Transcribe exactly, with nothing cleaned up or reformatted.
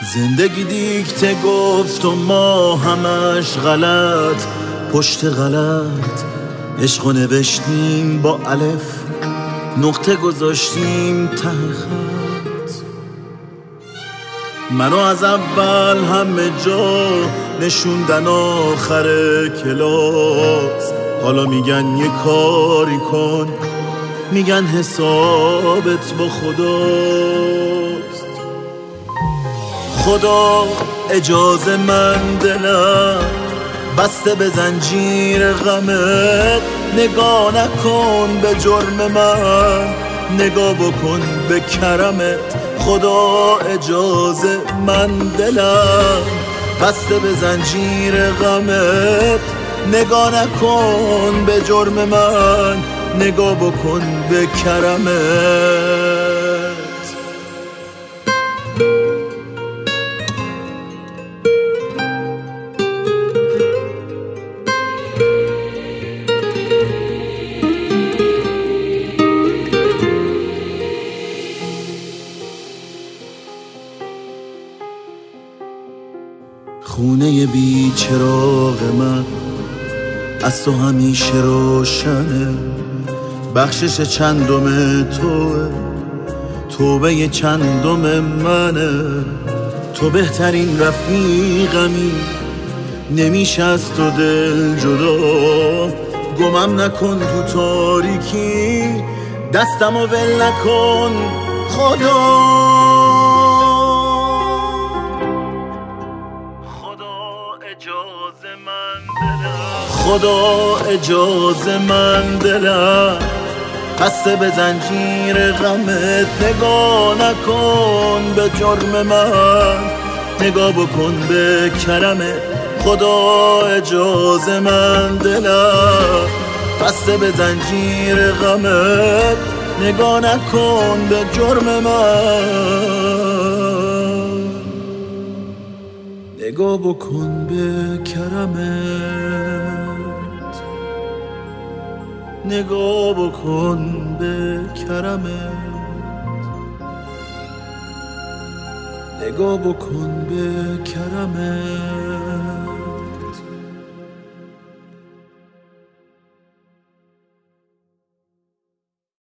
زندگی دیکته گفت و ما همش غلط پشت غلط، عشقو نوشتیم با الف، نقطه گذاشتیم ته خط. منو از اول همه جا نشوندن آخر کلاس، حالا میگن یه کاری کن، میگن حسابت با خداست. خدا اجازه من دلم بسته به زنجیر غمت، نگاه نکن به جرم من، نگاه بکن به کرمت. خدا اجازه من دلم بسته به زنجیر غمت، نگاه نکن به جرم من، نگاه بکن به کرمت. خونه بی چراغ من از تو همیشه روشنه، بخشش چندم توه، توبه چندم منه. تو بهترین رفیقمی، نمیشه از تو دل جدا. گمم نکن تو تاریکی، دستمو ول نکن خدا. خدا اجازه من دلم بسته به زنجیر غمت، نگاه نکن به جرم من، نگاه بکن به کرمت. خدا اجازه من دلم بسته به زنجیر غمت، نگاه نکن به جرم من، نگاه بکن به کرمت، نگاه بکن به کرمت، نگاه بکن به کرمت.